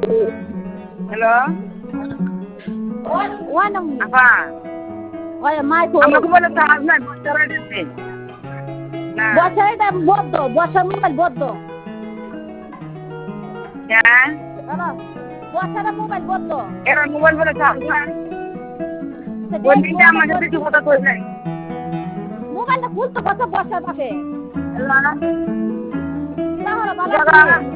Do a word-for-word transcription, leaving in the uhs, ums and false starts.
hello ওই না আপা ওই মাই ফোন আমাকে বলে চার্জ নাই বছর দিচ্ছে না বছর এটা বদ্ধ বছর মোবাইল বদ্ধ হ্যাঁ হ্যালো বছর মোবাইল বদ্ধ এরা মোবাইল বলে চার্জ নাই কোন দিনটা আমার সাথে কি কথা কই নাই মোবাইলটা খুলতে কত বছর পাশে হ্যালো তাহলে ভালো